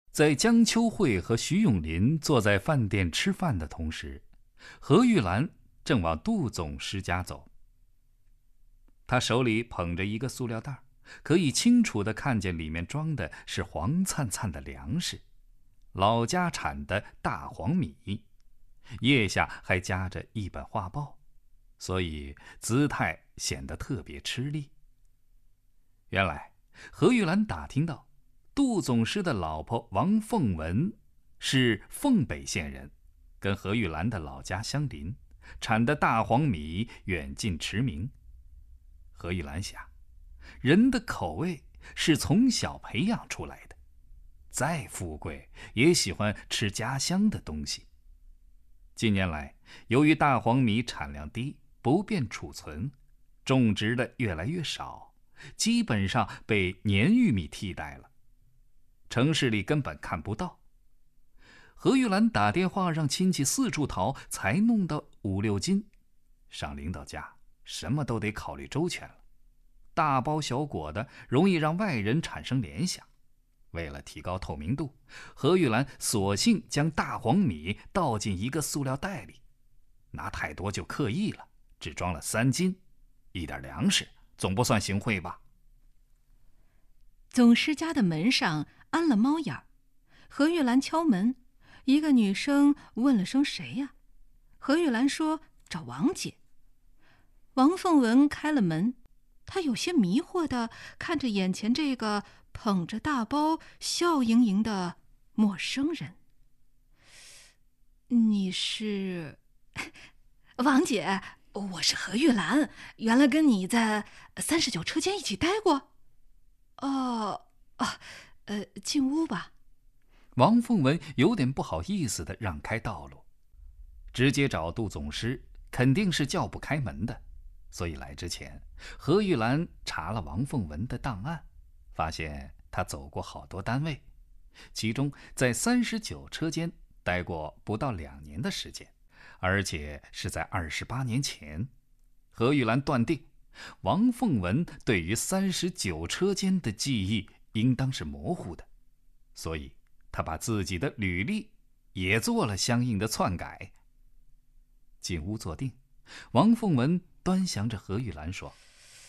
在江秋惠和徐永林坐在饭店吃饭的同时，何玉兰正往杜总师家走。他手里捧着一个塑料袋，可以清楚地看见里面装的是黄灿灿的粮食，老家产的大黄米，腋下还夹着一本画报，所以姿态显得特别吃力。原来何玉兰打听到，杜总师的老婆王凤文是凤北县人，跟何玉兰的老家相邻，产的大黄米远近驰名。何玉兰想，人的口味是从小培养出来的，再富贵也喜欢吃家乡的东西。近年来，由于大黄米产量低，不便储存，种植的越来越少，基本上被粘玉米替代了，城市里根本看不到。何玉兰打电话让亲戚四处淘，才弄到5、6斤。上领导家，什么都得考虑周全了，大包小裹的容易让外人产生联想。为了提高透明度，何玉兰索性将大黄米倒进一个塑料袋里，拿太多就刻意了，只装了3斤，一点粮食总不算行贿吧。 总师家的门上安了猫眼儿，何玉兰敲门，一个女生问了声谁呀？何玉兰说找王姐。王凤文开了门，她有些迷惑地看着眼前这个捧着大包笑盈盈的陌生人。你是？王姐，我是何玉兰，原来跟你在39车间一起待过。进屋吧。 王凤文有点不好意思地让开道路，直接找杜总师肯定是叫不开门的，所以来之前，何玉兰查了王凤文的档案，发现他走过好多单位，其中在39车间待过不到2年的时间，而且是在28年前。何玉兰断定，王凤文对于39车间的记忆应当是模糊的，所以他把自己的履历也做了相应的篡改。进屋坐定，王凤文端详着何玉兰说：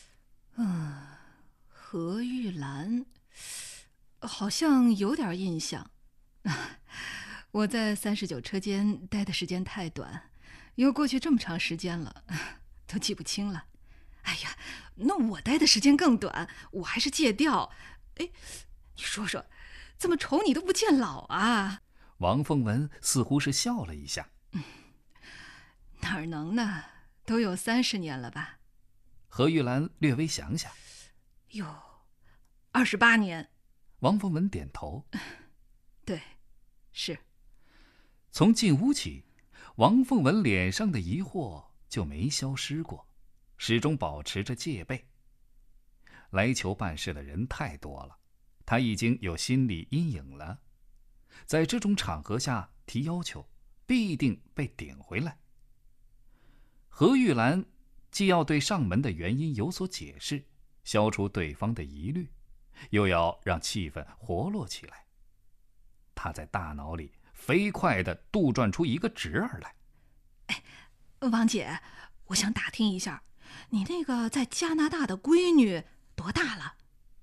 何玉兰好像有点印象。我在39车间待的时间太短，又过去这么长时间了，都记不清了。哎呀，那我待的时间更短，我还是借调。哎，你说说，怎么瞅你都不见老啊？ 王凤文似乎是笑了一下。 哪儿能呢，都有30年了吧。 何玉兰略微想想， 哟，28年。 王凤文点头。 对，是。 从进屋起，王凤文脸上的疑惑就没消失过，始终保持着戒备。来求办事的人太多了，他已经有心理阴影了，在这种场合下提要求，必定被顶回来。何玉兰既要对上门的原因有所解释，消除对方的疑虑，又要让气氛活络起来。他在大脑里飞快地杜撰出一个侄儿来。 王姐，我想打听一下，你那个在加拿大的闺女多大了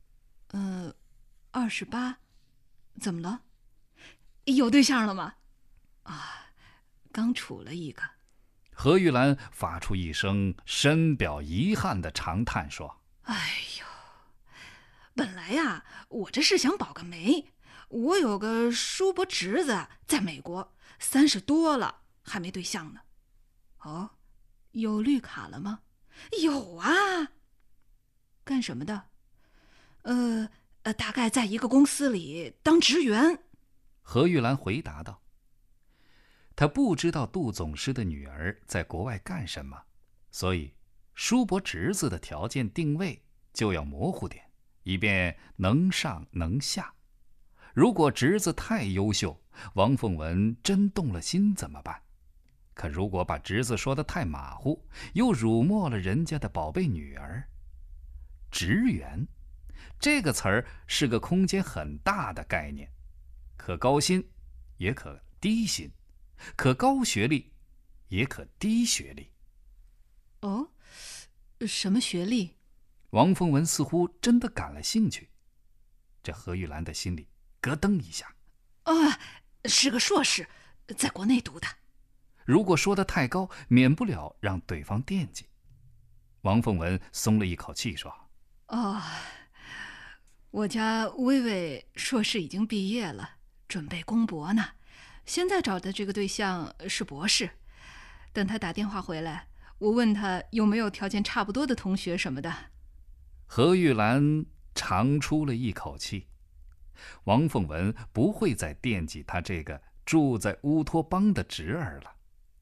？28。怎么了？有对象了吗？刚处了一个。 何玉兰发出一声深表遗憾的长叹说： 哎呦，本来呀，我这是想保个媒，我有个叔伯侄子在美国，30多了还没对象呢。哦，有绿卡了吗？有啊。干什么的？大概在一个公司里当职员。 何玉兰回答道。他不知道杜总师的女儿在国外干什么，所以叔伯侄子的条件定位就要模糊点，以便能上能下。如果侄子太优秀，王凤文真动了心怎么办？可如果把侄子说得太马虎，又辱没了人家的宝贝女儿。职员这个词儿是个空间很大的概念， 可高薪，也可低薪，可高学历，也可低学历。 哦，什么学历？ 王凤文似乎真的感了兴趣，这何玉兰的心里咯噔一下。 是个硕士，在国内读的。 如果说得太高，免不了让对方惦记。王凤文松了一口气说： 我家薇薇硕士已经毕业了，准备攻博呢。现在找的这个对象是博士。等他打电话回来，我问他有没有条件差不多的同学什么的。 何玉兰长出了一口气。王凤文不会再惦记他这个住在乌托邦的侄儿了。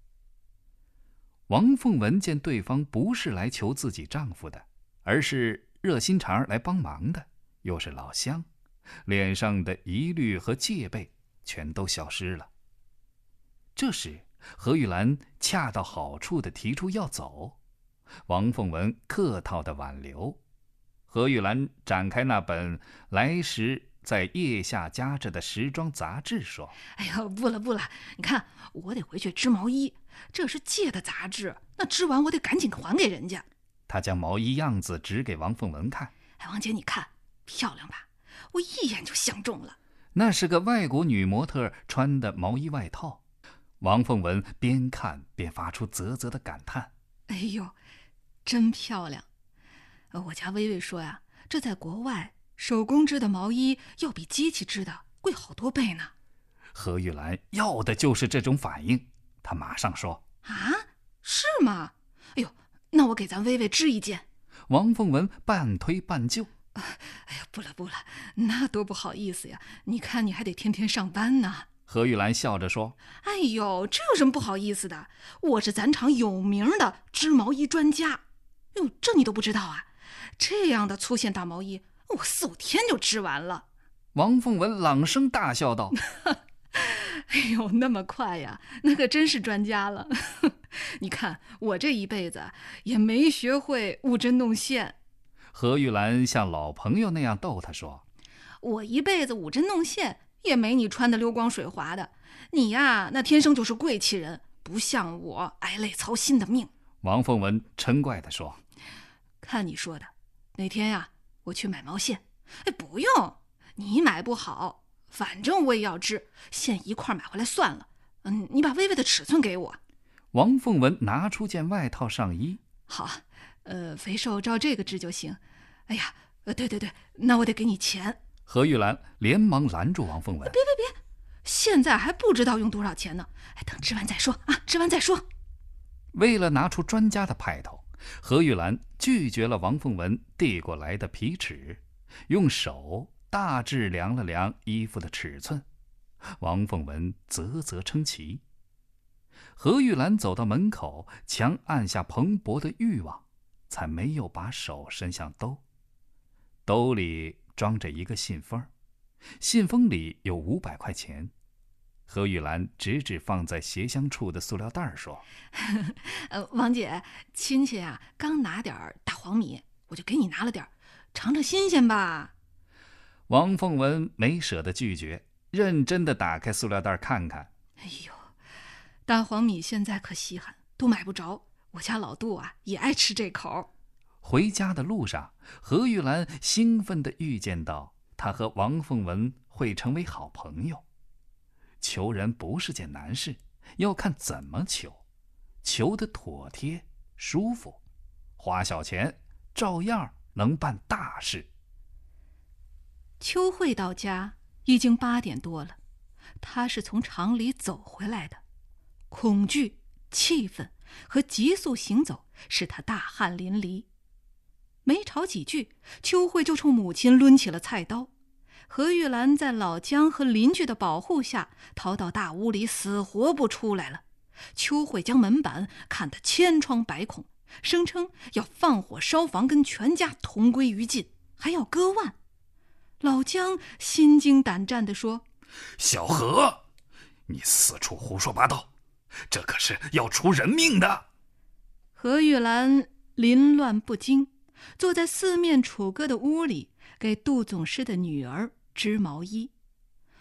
王凤文见对方不是来求自己丈夫的，而是热心肠来帮忙的，又是老乡，脸上的疑虑和戒备全都消失了。这时何玉兰恰到好处地提出要走，王凤文客套地挽留。何玉兰展开那本来时在腋下夹着的时装杂志说： 不了，你看我得回去织毛衣，这是借的杂志，那织完我得赶紧还给人家。 他将毛衣样子指给王凤文看。 王姐你看，漂亮吧？我一眼就相中了。 那是个外国女模特穿的毛衣外套。王凤文边看边发出啧啧的感叹： 真漂亮。我家薇薇说呀，这在国外手工织的毛衣要比机器织的贵好多倍呢。 何玉兰要的就是这种反应，她马上说： 是吗？那我给咱薇薇织一件。 王凤文半推半就： 不了，那多不好意思呀，你看你还得天天上班呢。 何玉兰笑着说： 这有什么不好意思的？我是咱厂有名的织毛衣专家。这你都不知道啊？这样的粗线大毛衣，我4-5天就织完了。 王凤文朗声大笑道： 那么快呀？那可真是专家了。你看我这一辈子也没学会误针弄线。 何玉兰像老朋友那样逗他说： 我一辈子误针弄线也没你穿的溜光水滑的。你呀，那天生就是贵气人，不像我挨累操心的命。 王凤文嗔怪地说： 看你说的，哪天呀，我去买毛线。不用，你买不好，反正我也要织，线一块买回来算了。你把薇薇的尺寸给我。 王凤文拿出件外套上衣。 好，肥瘦照这个织就行。对，那我得给你钱。 何玉兰连忙拦住王凤文： 别，现在还不知道用多少钱呢。等织完再说啊，织完再说。 为了拿出专家的派头，何玉兰拒绝了王凤文递过来的皮尺，用手大致量了量衣服的尺寸。王凤文啧啧称奇。何玉兰走到门口，强按下蓬勃的欲望，才没有把手伸向兜里装着一个信封，信封里有500块钱。何玉兰指指放在鞋箱处的塑料袋说： 王姐，亲戚啊刚拿点大黄米，我就给你拿了点，尝尝新鲜吧。 王凤文没舍得拒绝，认真地打开塑料袋看看。 大黄米现在可稀罕，都买不着。我家老杜啊也爱吃这口。 回家的路上，何玉兰兴奋地预见到他和王凤文会成为好朋友。求人不是件难事，要看怎么求得妥帖舒服，花小钱照样能办大事。 秋慧到家已经8点多了，她是从厂里走回来的，恐惧、气愤和急速行走使她大汗淋漓。没吵几句，秋慧就冲母亲抡起了菜刀。何玉兰在老姜和邻居的保护下逃到大屋里，死活不出来了。秋慧将门板看得千疮百孔，声称要放火烧房，跟全家同归于尽，还要割腕。老姜心惊胆战地说： 小何，你四处胡说八道，这可是要出人命的。 何玉兰凌乱不惊，坐在四面楚歌的屋里，给杜总师的女儿织毛衣。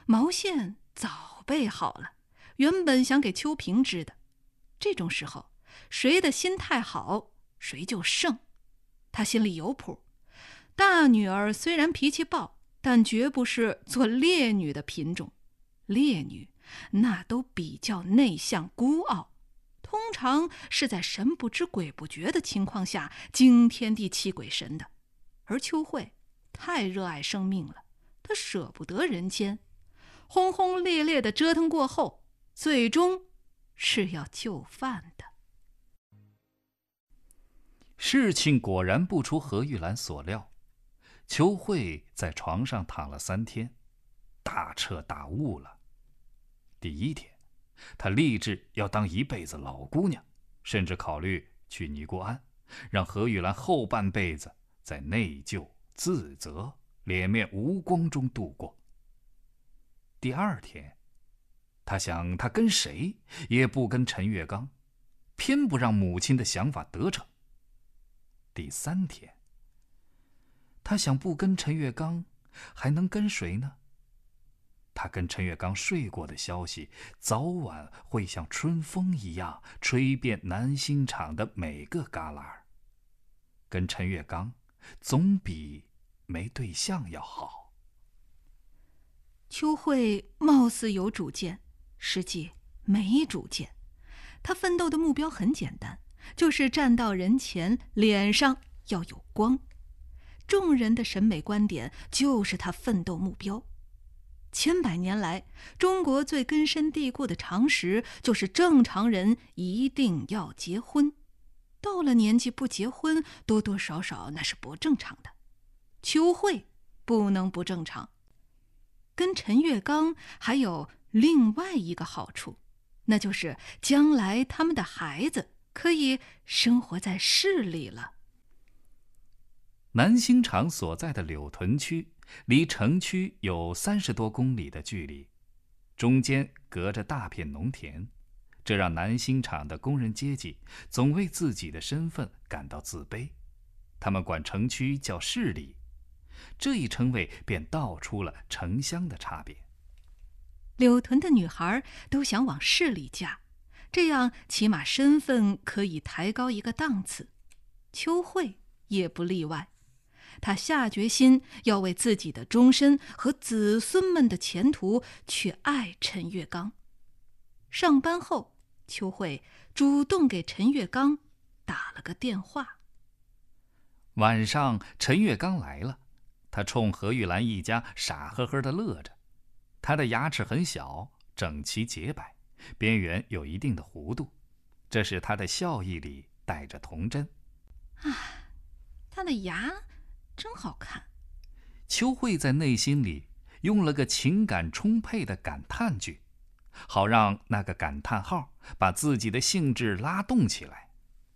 毛线早备好了，原本想给秋萍织的。这种时候，谁的心态好，谁就胜。他心里有谱，大女儿虽然脾气暴，但绝不是做烈女的品种。烈女那都比较内向孤傲，通常是在神不知鬼不觉的情况下惊天地泣鬼神的。而秋惠太热爱生命了，她舍不得人间，轰轰烈烈的折腾过后，最终是要就范的。 事情果然不出何玉兰所料，秋惠在床上躺了3天，大彻大悟了。第1天，她立志要当一辈子老姑娘，甚至考虑去尼姑庵，让何玉兰后半辈子在内疚、自责、脸面无光中度过。第2天，她想她跟谁也不跟陈月刚，偏不让母亲的想法得逞。第3天，他想不跟陈月刚，还能跟谁呢？他跟陈月刚睡过的消息，早晚会像春风一样吹遍南兴场的每个旮旯。跟陈月刚，总比没对象要好。 秋惠貌似有主见，实际没主见。他奋斗的目标很简单，就是站到人前，脸上要有光。众人的审美观点就是他奋斗目标。千百年来，中国最根深蒂固的常识就是正常人一定要结婚，到了年纪不结婚，多多少少那是不正常的。秋惠不能不正常。跟陈月刚还有另外一个好处，那就是将来他们的孩子可以生活在市里了。 南兴场所在的柳屯区离城区有30多公里的距离，中间隔着大片农田，这让南兴场的工人阶级总为自己的身份感到自卑。他们管城区叫市里，这一称谓便道出了城乡的差别。 柳屯的女孩都想往市里嫁，这样起码身份可以抬高一个档次。秋惠也不例外，她下决心要为自己的终身和子孙们的前途去爱陈月刚。上班后，秋惠主动给陈月刚打了个电话。 晚上，陈月刚来了，他冲何玉兰一家傻呵呵地乐着。他的牙齿很小，整齐洁白，边缘有一定的弧度，这是他的笑意里带着童真。 啊，他的牙真好看。 秋惠在内心里用了个情感充沛的感叹句，好让那个感叹号把自己的兴致拉动起来。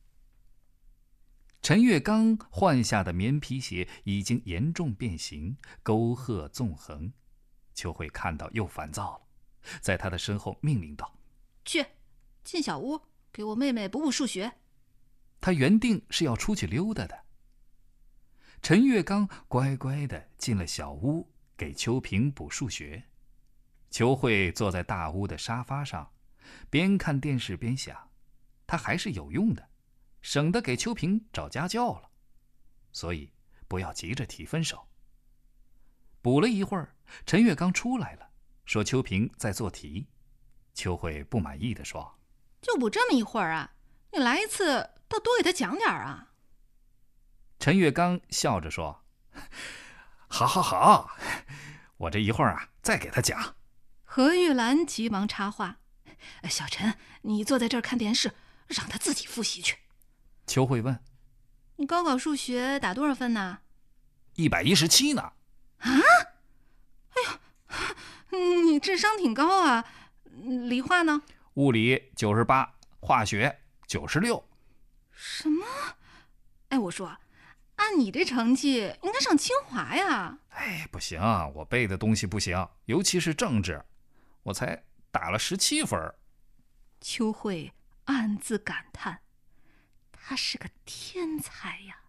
陈月刚换下的棉皮鞋已经严重变形，沟壑纵横。秋惠看到又烦躁了，在他的身后命令道：“ 去，进小屋，给我妹妹补补数学。” 他原定是要出去溜达的。陈月刚乖乖地进了小屋，给秋萍补数学。秋惠坐在大屋的沙发上，边看电视边想，他还是有用的，省得给秋萍找家教了。所以不要急着提分手。补了一会儿，陈月刚出来了，说秋萍在做题。秋惠不满意地说：“ 就补这么一会儿啊？你来一次倒多给他讲点啊。” 陈月刚笑着说：“好好好，我这一会儿啊再给他讲。” 何玉兰急忙插话：“小陈，你坐在这儿看电视，让他自己复习去。” 秋惠问：“ 你高考数学打多少分呢 ？117呢。” 啊！哎呦，你智商挺高啊。理化呢？ 物理98，化学96。 什么？哎，我说，按你这成绩应该上清华呀。 哎，不行，我背的东西不行，尤其是政治，我才打了17分。 秋惠暗自感叹，他是个天才呀。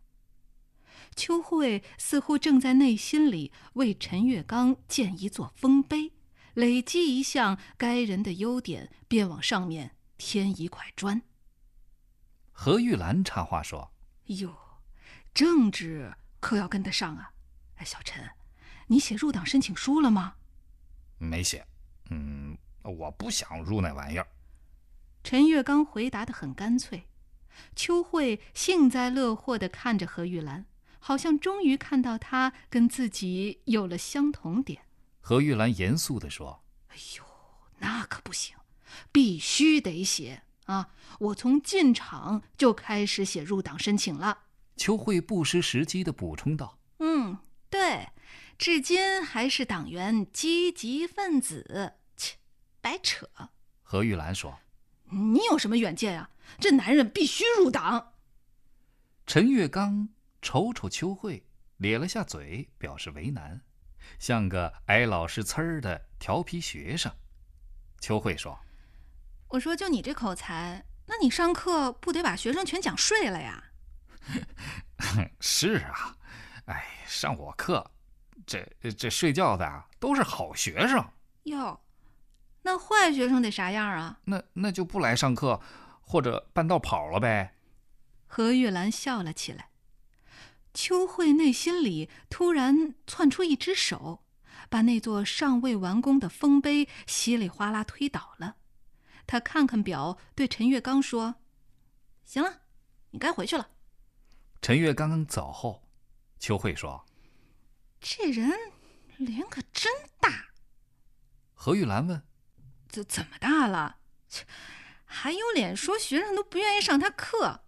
秋惠似乎正在内心里为陈月刚建一座丰碑， 累积一项该人的优点，便往上面添一块砖。 何玉兰插话说：“ 哟，政治可要跟得上啊！哎，小陈，你写入党申请书了吗？”“ 没写，我不想入那玩意儿。” 陈月刚回答得很干脆。秋惠幸灾乐祸地看着何玉兰，好像终于看到她跟自己有了相同点。 何玉兰严肃地说：“ 哎呦，那可不行，必须得写啊！我从进场就开始写入党申请了。” 秋惠不失时机地补充道：“ 对，至今还是党员积极分子。”切，白扯。 何玉兰说：“ 你有什么远见啊？这男人必须入党。” 陈月刚瞅瞅秋惠，咧了下嘴，表示为难，像个挨老师呲儿的调皮学生。秋惠说：“ 我说就你这口才，那你上课不得把学生全讲睡了呀？”“ 是啊，上我课，这睡觉的都是好学生。”“ 哟，那坏学生得啥样啊？”“ 那就不来上课，或者半道跑了呗。” 何玉兰笑了起来。秋惠内心里突然窜出一只手，把那座尚未完工的丰碑稀里哗啦推倒了。她看看表，对陈月刚说：“行了，你该回去了。” 陈月刚走后，秋惠说：“ 这人脸可真大。” 何玉兰问：“ 怎么大了？还有脸说学生都不愿意上他课？”“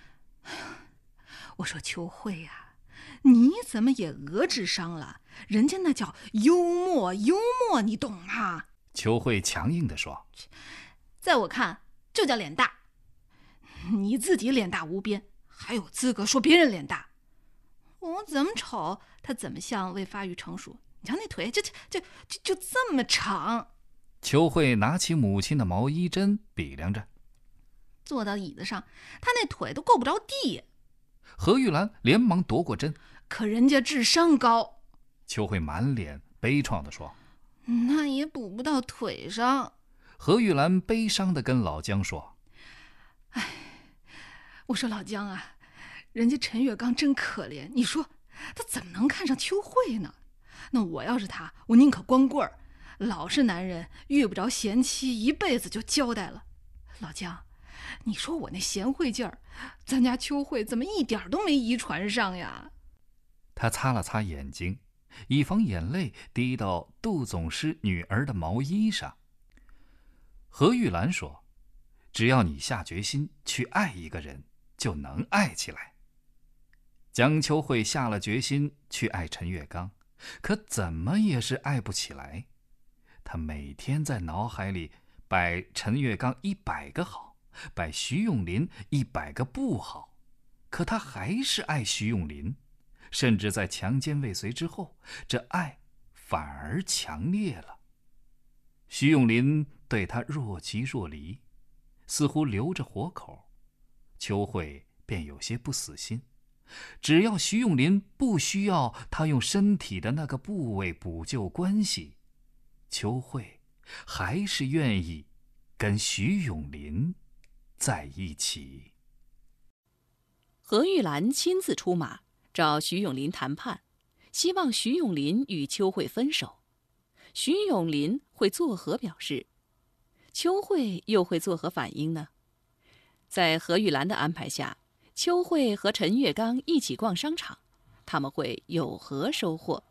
我说秋惠呀，你怎么也讹智商了？人家那叫幽默，你懂吗？” 秋惠强硬地说：“ 在我看，就叫脸大。你自己脸大无边，还有资格说别人脸大？我怎么丑，他怎么像未发育成熟？你瞧那腿，就这么长。” 秋惠拿起母亲的毛衣针比量着， 坐到椅子上，他那腿都够不着地。 何玉兰连忙夺过针：“ 可人家智商高。” 秋惠满脸悲怆地说：“ 那也补不到腿上。” 何玉兰悲伤地跟老姜说：“ 我说老姜啊，人家陈月刚真可怜，你说他怎么能看上秋惠呢？那我要是他，我宁可光棍儿。老实男人遇不着贤妻，一辈子就交代了。老姜，你说我那贤惠劲儿，咱家秋惠怎么一点都没遗传上呀？” 他擦了擦眼睛，以防眼泪滴到杜总师女儿的毛衣上。何玉兰说：“只要你下决心去爱一个人，就能爱起来。”江秋惠下了决心去爱陈月刚，可怎么也是爱不起来。她每天在脑海里摆陈月刚100个好，摆徐永林100个不好，可她还是爱徐永林，甚至在强奸未遂之后，这爱反而强烈了。徐永林对她若即若离，似乎留着活口，秋惠便有些不死心。只要徐永林不需要她用身体的那个部位补救关系，秋惠还是愿意跟徐永林在一起。 何玉兰亲自出马找徐永林谈判，希望徐永林与秋惠分手。徐永林会作何表示？秋惠又会作何反应呢？在何玉兰的安排下，秋惠和陈月刚一起逛商场，他们会有何收获？